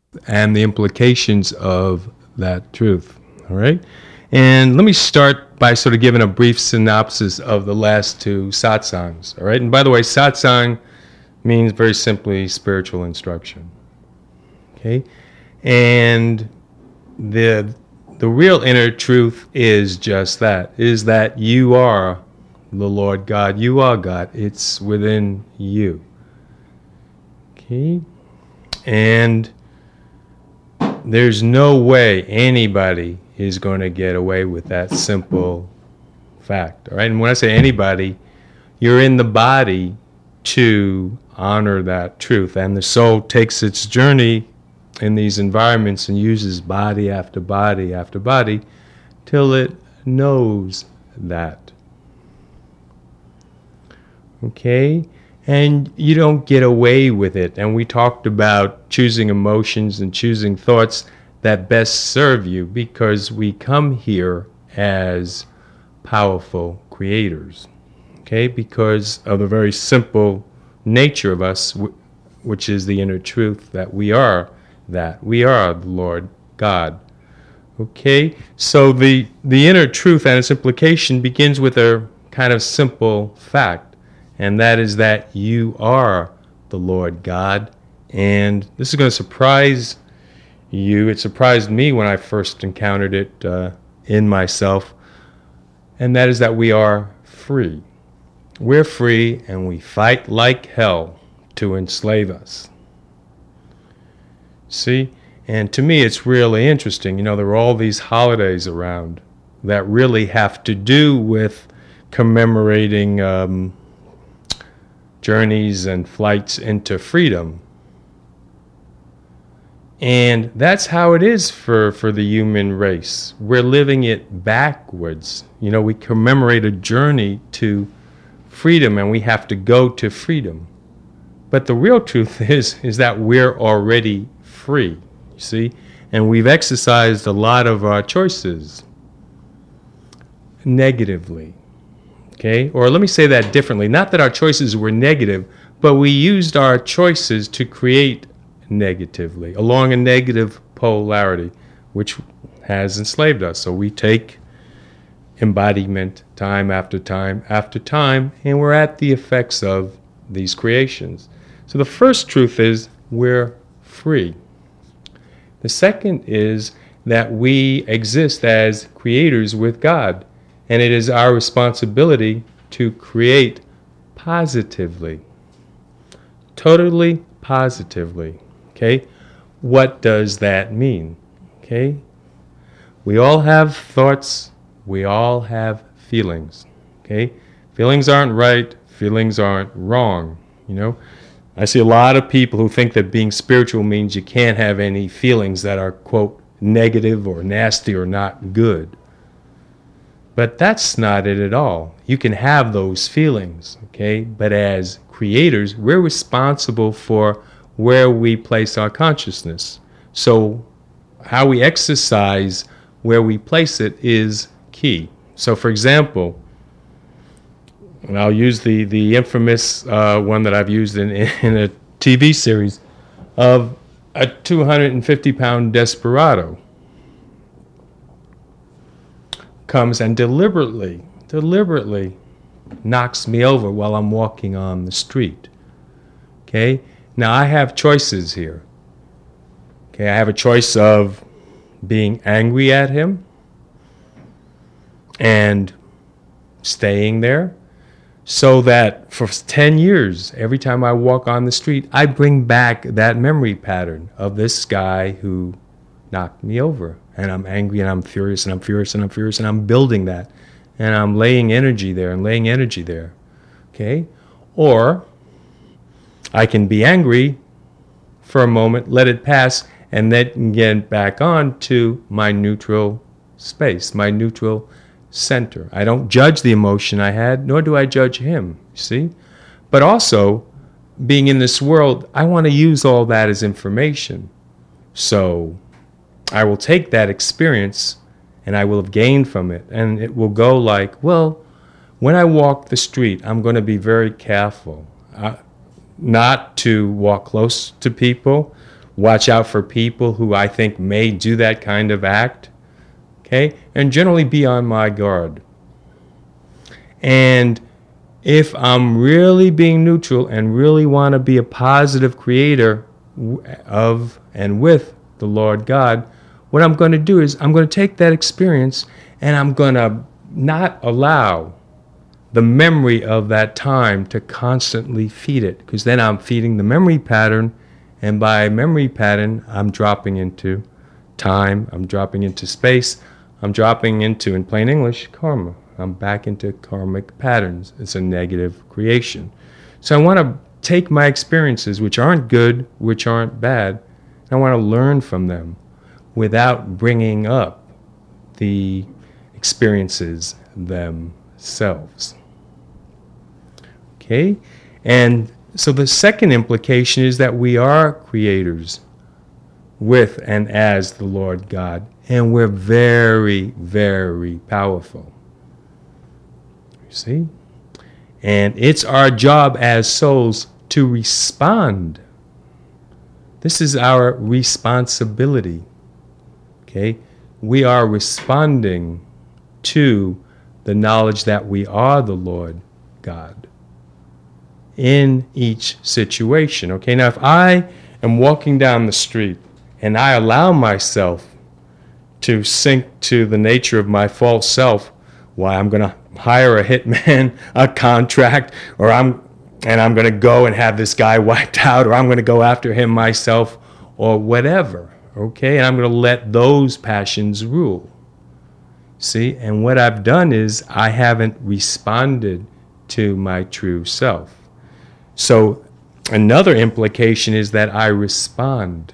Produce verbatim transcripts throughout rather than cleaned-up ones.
and the implications of that truth. All right? And let me start by sort of giving a brief synopsis of the last two satsangs. All right? And by the way, satsang means very simply spiritual instruction. Okay? And the the real inner truth is just that, is that you are the Lord God. You are God. It's within you. Okay? And there's no way anybody is going to get away with that simple fact. All right? And when I say anybody, you're in the body to honor that truth. And the soul takes its journey in these environments and uses body after body after body till it knows that. Okay? And you don't get away with it. And we talked about choosing emotions and choosing thoughts that best serve you, because we come here as powerful creators. Okay? Because of the very simple nature of us, which is the inner truth that we are that. We are the Lord God. Okay? So the, the inner truth and its implication begins with a kind of simple fact, and that is that you are the Lord God. And this is going to surprise you. It surprised me when I first encountered it uh, in myself, and that is that we are free. We're free, and we fight like hell to enslave us. See? And to me, it's really interesting. You know, there are all these holidays around that really have to do with commemorating um, journeys and flights into freedom. And that's how it is for, for the human race. We're living it backwards. You know, we commemorate a journey to freedom, and we have to go to freedom. But the real truth is, is that we're already free, you see? And we've exercised a lot of our choices negatively, okay? Or let me say that differently. Not that our choices were negative, but we used our choices to create negatively, along a negative polarity, which has enslaved us. So we take embodiment time after time after time, and we're at the effects of these creations. So the first truth is we're free. The second is that we exist as creators with God, and it is our responsibility to create positively, totally positively. Okay? What does that mean? Okay? We all have thoughts, we all have feelings. Okay? Feelings aren't right, feelings aren't wrong, you know? I see a lot of people who think that being spiritual means you can't have any feelings that are, quote, negative or nasty or not good. But that's not it at all. You can have those feelings, okay? But as creators, we're responsible for where we place our consciousness. So how we exercise where we place it is key. So for example, and I'll use the, the infamous uh, one that I've used in, in a T V series of a two hundred fifty pound desperado comes and deliberately, deliberately knocks me over while I'm walking on the street. Okay? Now I have choices here. Okay, I have a choice of being angry at him and staying there, so that for ten years, every time I walk on the street, I bring back that memory pattern of this guy who knocked me over. And I'm angry and I'm furious and I'm furious and I'm furious and I'm building that. And I'm laying energy there and laying energy there. Okay? Or I can be angry for a moment, let it pass, and then get back on to my neutral space, my neutral center. I don't judge the emotion I had, nor do I judge him, see? But also, being in this world, I want to use all that as information. So I will take that experience and I will have gained from it. And it will go like, well, when I walk the street, I'm going to be very careful uh, not to walk close to people, watch out for people who I think may do that kind of act, okay, and generally be on my guard. And if I'm really being neutral and really want to be a positive creator of and with the Lord God, what I'm going to do is I'm going to take that experience and I'm going to not allow the memory of that time to constantly feed it, because then I'm feeding the memory pattern, and by memory pattern, I'm dropping into time, I'm dropping into space, I'm dropping into, in plain English, karma. I'm back into karmic patterns. It's a negative creation. So I want to take my experiences, which aren't good, which aren't bad, and I want to learn from them without bringing up the experiences themselves. Okay? And so the second implication is that we are creators with and as the Lord God, and we're very, very powerful. You see? And it's our job as souls to respond. This is our responsibility. Okay? We are responding to the knowledge that we are the Lord God in each situation. Okay? Now, if I am walking down the street and I allow myself to sink to the nature of my false self, why, I'm going to hire a hitman, a contract, or I'm and I'm going to go and have this guy wiped out, or I'm going to go after him myself, or whatever, okay? And I'm going to let those passions rule. See? And what I've done is I haven't responded to my true self. So another implication is that I respond.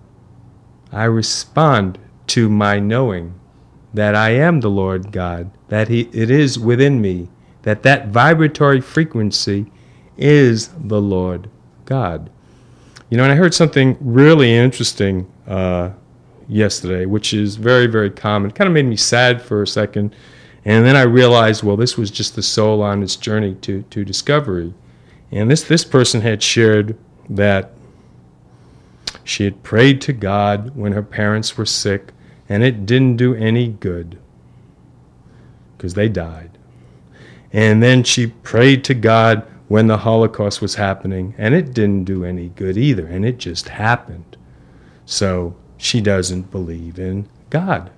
I respond to my knowing that I am the Lord God, that he, it is within me, that that vibratory frequency is the Lord God. You know, and I heard something really interesting uh, yesterday, which is very, very common. It kind of made me sad for a second. And then I realized, well, this was just the soul on its journey to, to discovery. And this, this person had shared that she had prayed to God when her parents were sick, and it didn't do any good because they died. And then she prayed to God when the Holocaust was happening, and it didn't do any good either, and it just happened. So she doesn't believe in God.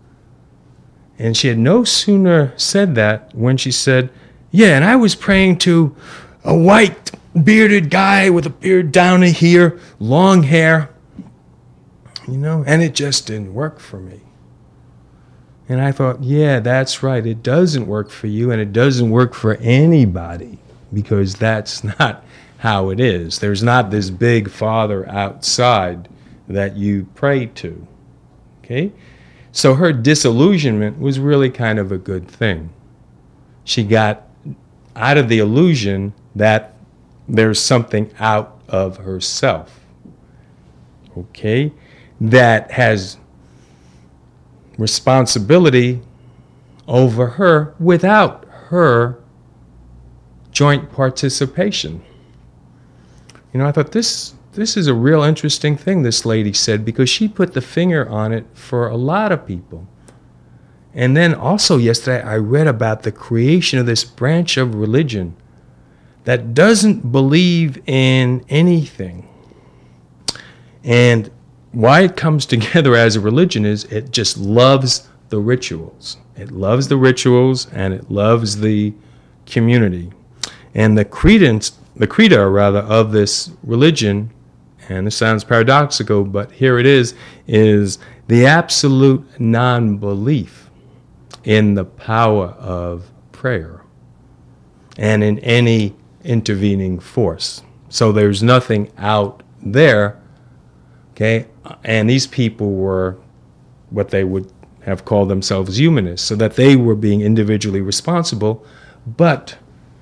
And she had no sooner said that when she said, yeah, and I was praying to a white bearded guy with a beard down to here, long hair, you know, and it just didn't work for me. And I thought, yeah, that's right. It doesn't work for you, and it doesn't work for anybody, because that's not how it is. There's not this big Father outside that you pray to. Okay? So her disillusionment was really kind of a good thing. She got out of the illusion that there's something out of herself, okay, that has responsibility over her without her joint participation. You know, I thought this this is a real interesting thing this lady said, because she put the finger on it for a lot of people. And then also yesterday I read about the creation of this branch of religion that doesn't believe in anything. And why it comes together as a religion is it just loves the rituals. It loves the rituals and it loves the community. And the credence, the credo rather, of this religion, and this sounds paradoxical, but here it is, is the absolute non-belief in the power of prayer and in any intervening force. So there's nothing out there, okay? And these people were what they would have called themselves humanists, so that they were being individually responsible, but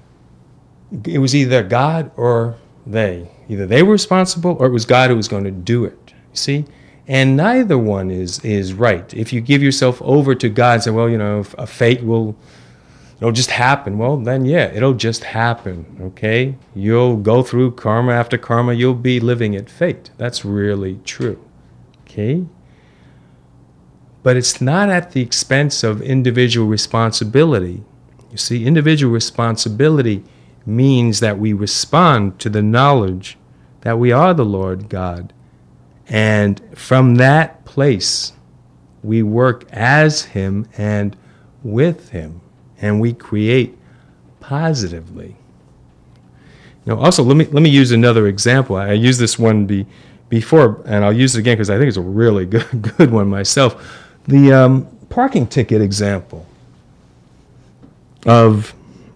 it was either God or they. Either they were responsible or it was God who was going to do it. You see? And neither one is, is right. If you give yourself over to God and say, well, you know, a fate will it'll just happen. Well, then, yeah, it'll just happen, okay? You'll go through karma after karma. You'll be living at fate. That's really true, okay? But it's not at the expense of individual responsibility. You see, individual responsibility means that we respond to the knowledge that we are the Lord God. And from that place, we work as Him and with Him. And we create positively. Now, also, let me let me use another example. I used this one be, before, and I'll use it again because I think it's a really good, good one myself. The um, parking ticket example of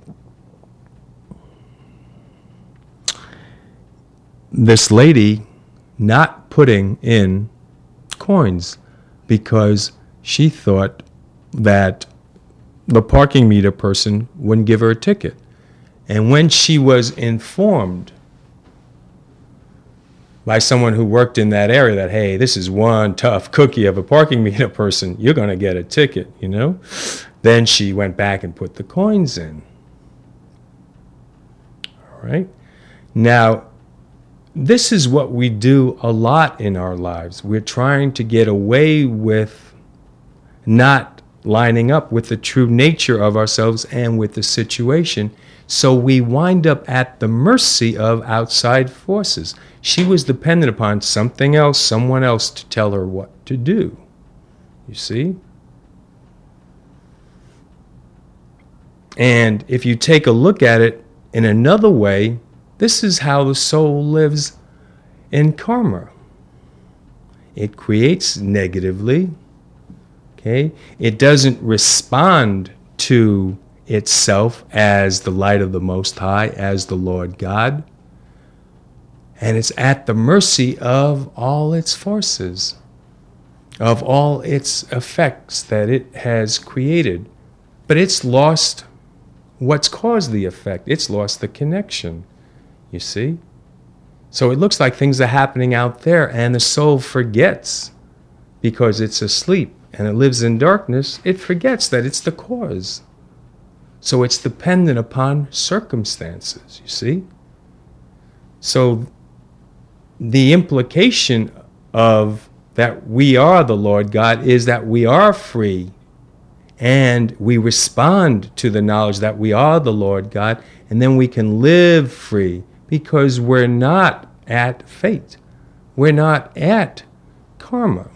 this lady not putting in coins because she thought that the parking meter person wouldn't give her a ticket. And when she was informed by someone who worked in that area that, hey, this is one tough cookie of a parking meter person, you're going to get a ticket, you know? Then she went back and put the coins in. All right? Now, this is what we do a lot in our lives. We're trying to get away with not lining up with the true nature of ourselves and with the situation. So we wind up at the mercy of outside forces. She was dependent upon something else, someone else to tell her what to do. You see? And if you take a look at it in another way, this is how the soul lives in karma. It creates negatively. Okay? It doesn't respond to itself as the light of the Most High, as the Lord God. And it's at the mercy of all its forces, of all its effects that it has created. But it's lost what's caused the effect. It's lost the connection, you see? So it looks like things are happening out there, and the soul forgets because it's asleep and it lives in darkness. It forgets that it's the cause. So it's dependent upon circumstances, you see? So the implication of that we are the Lord God is that we are free, and we respond to the knowledge that we are the Lord God, and then we can live free because we're not at fate. We're not at karma.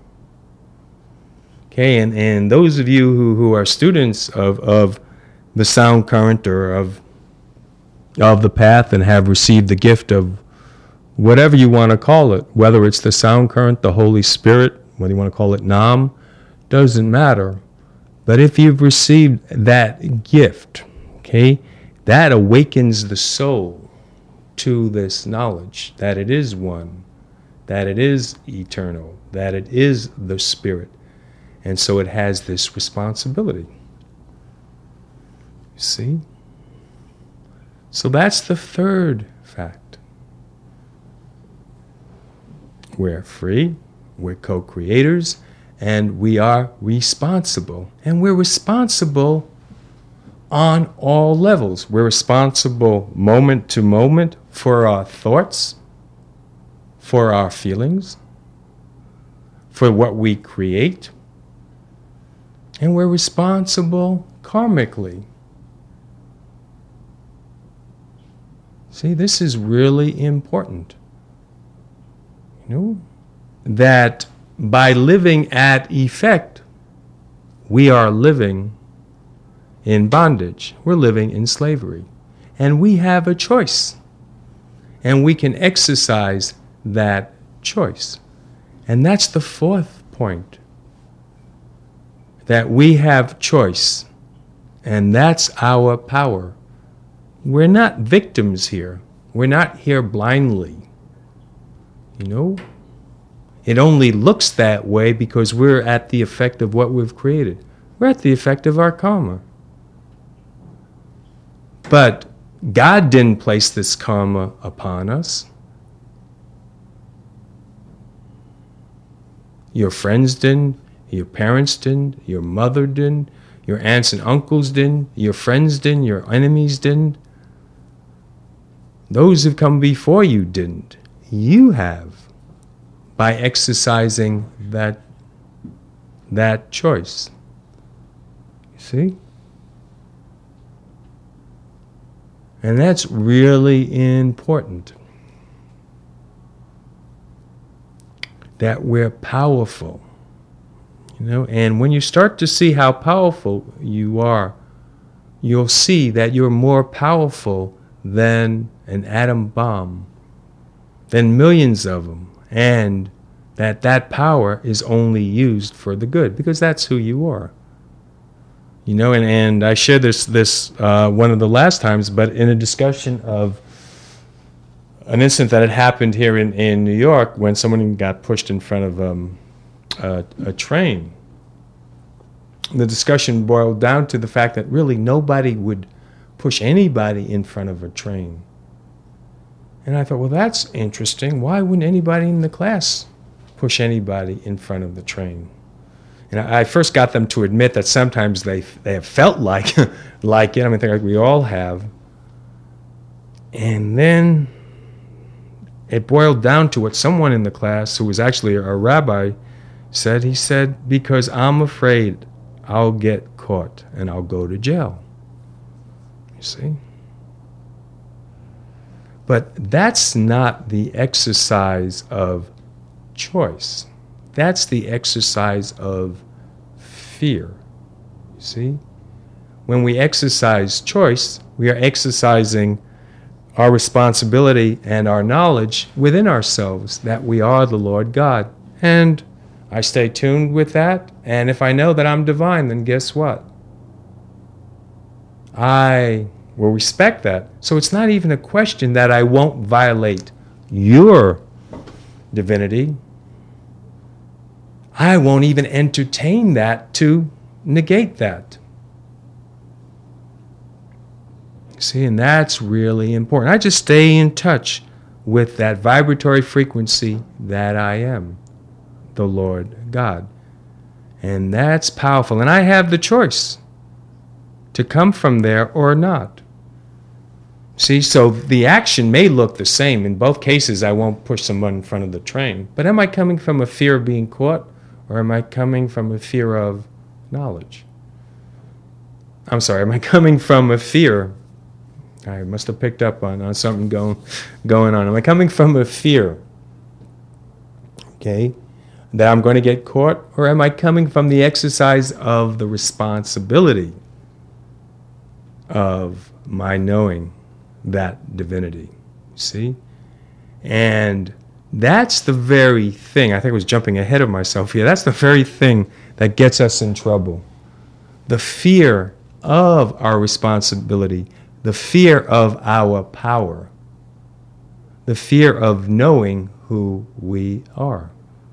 Okay, and, and those of you who, who are students of, of the sound current or of, of the path and have received the gift of whatever you want to call it, whether it's the sound current, the Holy Spirit, whether you want to call it Nam, doesn't matter. But if you've received that gift, okay, that awakens the soul to this knowledge that it is one, that it is eternal, that it is the Spirit. And so it has this responsibility. You see? So that's the third fact. We're free, we're co-creators, and we are responsible. And we're responsible on all levels. We're responsible moment to moment for our thoughts, for our feelings, for what we create. And we're responsible karmically. See, this is really important. You know, that by living at effect, we are living in bondage. We're living in slavery. And we have a choice. And we can exercise that choice. And that's the fourth point. That we have choice. And that's our power. We're not victims here. We're not here blindly. You know? It only looks that way because we're at the effect of what we've created. We're at the effect of our karma. But God didn't place this karma upon us. Your friends didn't. Your parents didn't. Your mother didn't. Your aunts and uncles didn't. Your friends didn't. Your enemies didn't. Those who've come before you didn't. You have, by exercising that, that choice. You see? And that's really important. That we're powerful. You know, and when you start to see how powerful you are, you'll see that you're more powerful than an atom bomb, than millions of them, and that that power is only used for the good, because that's who you are. You know, and, and I shared this this uh, one of the last times, but in a discussion of an incident that had happened here in, in New York when someone got pushed in front of um, a, a train. The discussion boiled down to the fact that really nobody would push anybody in front of a train. And I thought, well, that's interesting. Why wouldn't anybody in the class push anybody in front of the train? And I first got them to admit that sometimes they they have felt like like it. I mean, I think like we all have. And then it boiled down to what someone in the class, who was actually a rabbi, said. He said, because I'm afraid I'll get caught and I'll go to jail. You see? But that's not the exercise of choice. That's the exercise of fear. You see? When we exercise choice, we are exercising our responsibility and our knowledge within ourselves that we are the Lord God. And I stay tuned with that. And if I know that I'm divine, then guess what? I will respect that. So it's not even a question that I won't violate your divinity. I won't even entertain that to negate that. See, and that's really important. I just stay in touch with that vibratory frequency that I am, the Lord God. And that's powerful. And I have the choice to come from there or not. See, so the action may look the same. In both cases, I won't push someone in front of the train. But am I coming from a fear of being caught, or am I coming from a fear of knowledge? I'm sorry, am I coming from a fear? I must have picked up on, on something going, going on. Am I coming from a fear, okay, that I'm going to get caught? Or am I coming from the exercise of the responsibility of my knowing that divinity? See? And that's the very thing, I think I was jumping ahead of myself here, that's the very thing that gets us in trouble. The fear of our responsibility, the fear of our power, the fear of knowing who we are.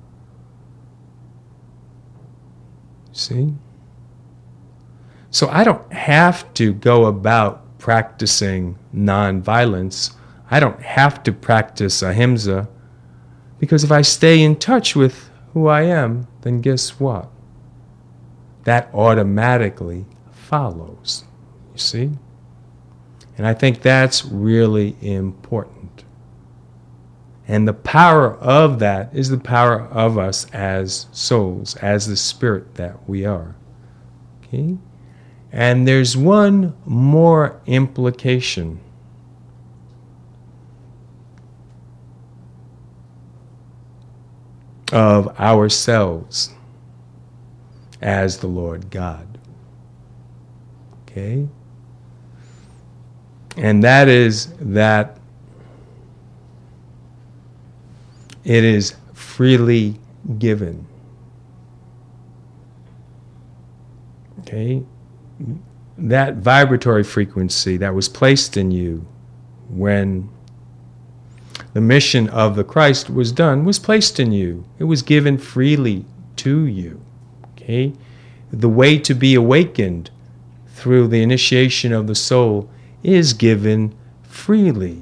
See? So I don't have to go about practicing nonviolence. I don't have to practice ahimsa, because if I stay in touch with who I am, then guess what? That automatically follows. You see? And I think that's really important. And the power of that is the power of us as souls, as the spirit that we are. Okay? And there's one more implication. Of ourselves as the Lord God. Okay? And that is that it is freely given. Okay? That vibratory frequency that was placed in you when the mission of the Christ was done was placed in you. It was given freely to you. Okay? The way to be awakened through the initiation of the soul is given freely.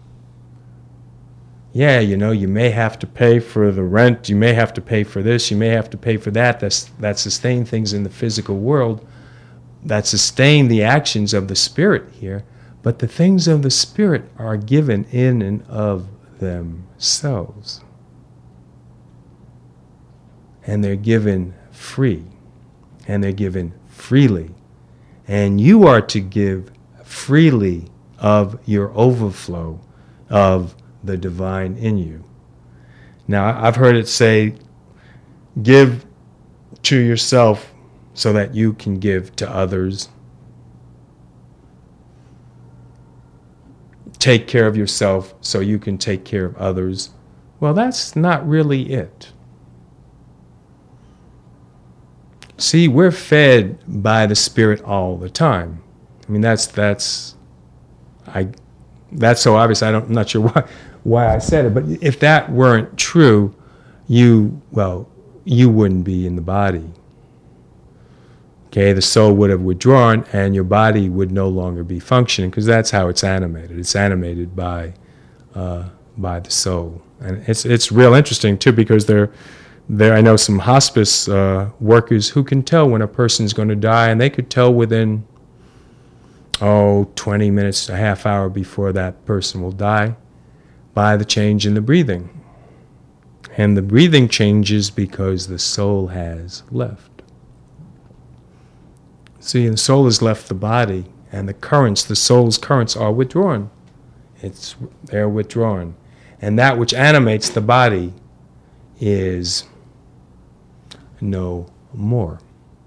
Yeah, you know, you may have to pay for the rent, you may have to pay for this, you may have to pay for that, that's, that sustain things in the physical world, that sustain the actions of the Spirit here, but the things of the Spirit are given in and of themselves. And they're given free, and they're given freely. And you are to give freely of your overflow of the divine in you. Now, I've heard it say, give to yourself so that you can give to others. Take care of yourself so you can take care of others. Well, that's not really it. See, we're fed by the Spirit all the time. I mean, that's that's I that's so obvious. I don't, I'm not sure why why I said it, but if that weren't true, you well, you wouldn't be in the body. Okay, the soul would have withdrawn, and your body would no longer be functioning, because that's how it's animated. It's animated by uh, by the soul, and it's it's real interesting too, because they're. There, I know some hospice uh, workers who can tell when a person's going to die, and they could tell within, oh, twenty minutes, a half hour before that person will die by the change in the breathing. And the breathing changes because the soul has left. See, the soul has left the body, and the currents, the soul's currents are withdrawn. It's, they're withdrawn. And that which animates the body is no more.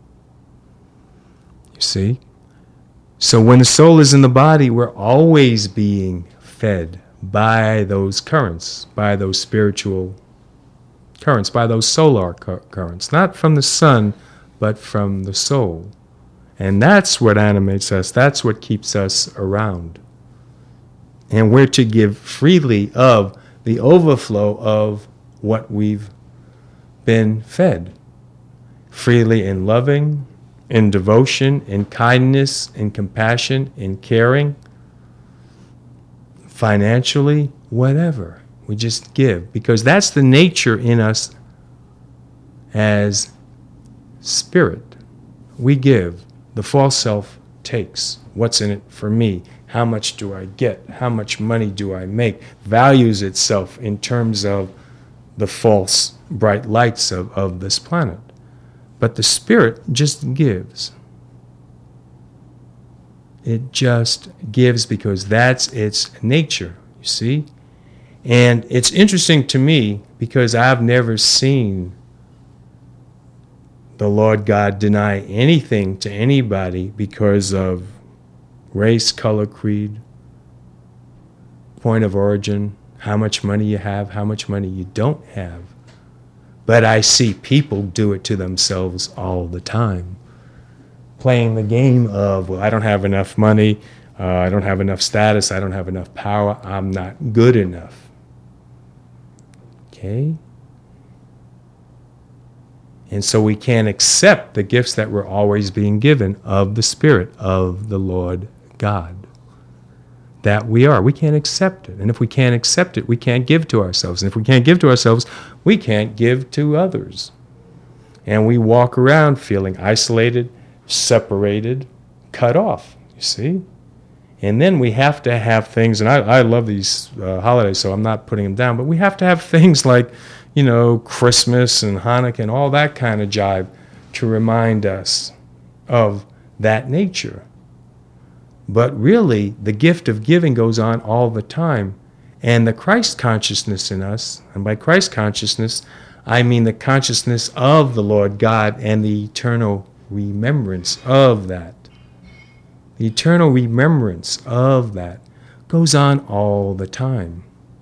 You see? So when the soul is in the body, we're always being fed by those currents, by those spiritual currents, by those solar cu- currents, not from the sun, but from the soul. And that's what animates us. That's what keeps us around. And we're to give freely of the overflow of what we've been fed. Freely in loving, in devotion, in kindness, in compassion, in caring, financially, whatever. We just give, because that's the nature in us as spirit. We give. The false self takes. What's in it for me? How much do I get? How much money do I make? Values itself in terms of the false bright lights of, of this planet. But the Spirit just gives. It just gives because that's its nature, you see? And it's interesting to me because I've never seen the Lord God deny anything to anybody because of race, color, creed, point of origin, how much money you have, how much money you don't have. But I see people do it to themselves all the time, playing the game of, well, I don't have enough money, uh, I don't have enough status, I don't have enough power, I'm not good enough. Okay? And so we can't accept the gifts that we're always being given of the Spirit of the Lord God. That we are. We can't accept it. And if we can't accept it, we can't give to ourselves. And if we can't give to ourselves, we can't give to others. And we walk around feeling isolated, separated, cut off, you see? And then we have to have things, and I, I love these uh, holidays, so I'm not putting them down, but we have to have things like, you know, Christmas and Hanukkah and all that kind of jive to remind us of that nature. But really, the gift of giving goes on all the time. And the Christ consciousness in us, and by Christ consciousness, I mean the consciousness of the Lord God and the eternal remembrance of that. The eternal remembrance of that goes on all the time.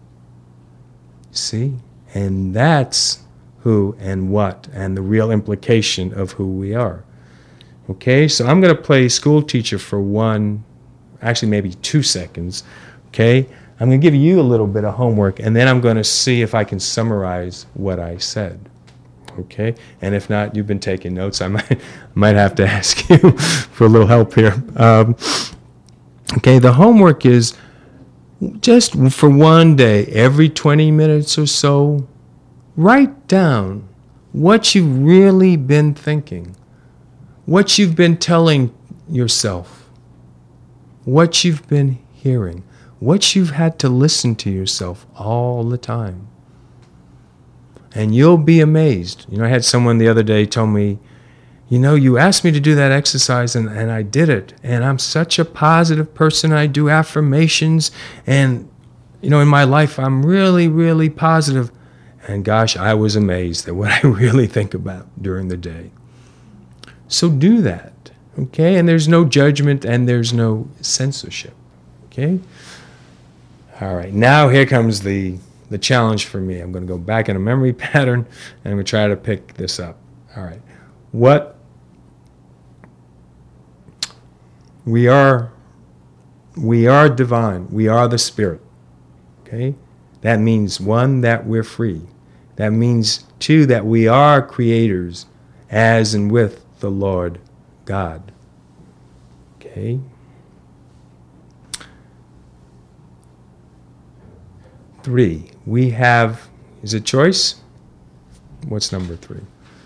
See? And that's who and what and the real implication of who we are. Okay, so I'm going to play school teacher for one, actually maybe two seconds. Okay, I'm going to give you a little bit of homework, and then I'm going to see if I can summarize what I said. Okay, and if not, you've been taking notes. I might might have to ask you for a little help here. Um, okay, the homework is just for one day, every twenty minutes or so, write down what you've really been thinking, what you've been telling yourself, what you've been hearing, what you've had to listen to yourself all the time. And you'll be amazed. You know, I had someone the other day tell me, you know, you asked me to do that exercise and, and I did it. And I'm such a positive person. I do affirmations. And, you know, in my life, I'm really, really positive. And gosh, I was amazed at what I really think about during the day. So do that, okay? And there's no judgment and there's no censorship, okay? All right, now here comes the, the challenge for me. I'm going to go back in a memory pattern and I'm going to try to pick this up. All right, what we are, we are divine. We are the Spirit, okay? That means, one, that we're free. That means, two, that we are creators as and with the Lord God. Okay? Three, we have, is it choice? What's number three?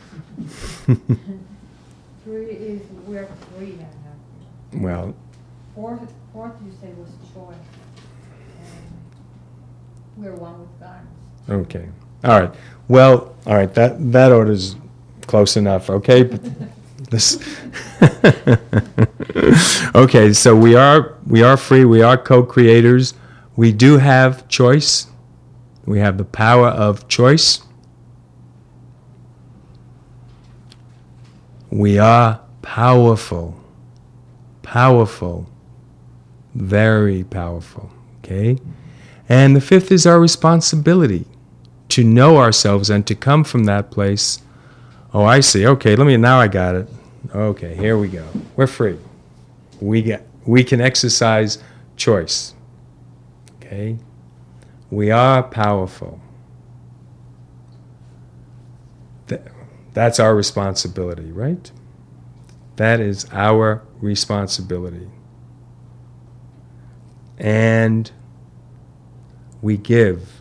Three is we're free. Well, Fourth, fourth you say was choice. And we're one with God. okay. All right. Well, all right, that, that order's close enough, okay? This okay, so we are we are free, we are co-creators. We do have choice. We have the power of choice. We are powerful. Powerful. Very powerful. Okay? And the fifth is our responsibility to know ourselves and to come from that place. Oh, I see. Okay, let me, now I got it. Okay, here we go. We're free. We get, we can exercise choice. Okay? We are powerful. Th- that's our responsibility, right? That is our responsibility. And we give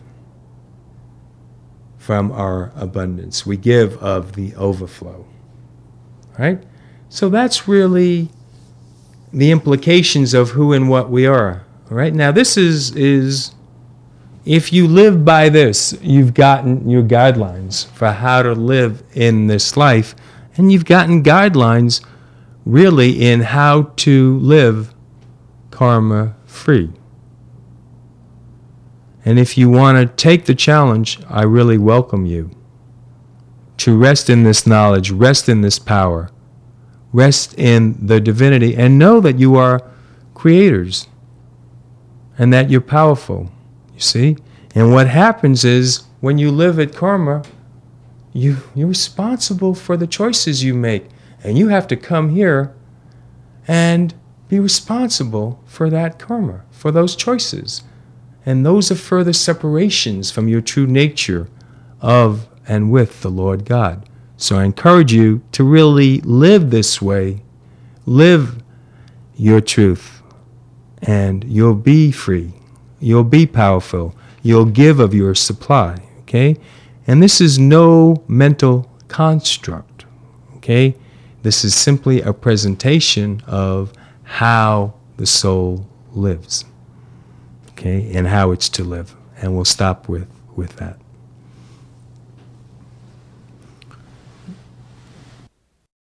from our abundance. We give of the overflow. Right? So that's really the implications of who and what we are. All right? Now this is, is if you live by this, you've gotten your guidelines for how to live in this life, and you've gotten guidelines really in how to live karma free. And if you want to take the challenge, I really welcome you to rest in this knowledge, rest in this power, rest in the divinity, and know that you are creators and that you're powerful, you see? And what happens is when you live at karma, you, you're responsible for the choices you make. And you have to come here and be responsible for that karma, for those choices. And those are further separations from your true nature of and with the Lord God. So I encourage you to really live this way. Live your truth. And you'll be free. You'll be powerful. You'll give of your supply. Okay? And this is no mental construct. Okay? This is simply a presentation of how the soul lives. Okay, and how it's to live. And we'll stop with, with that.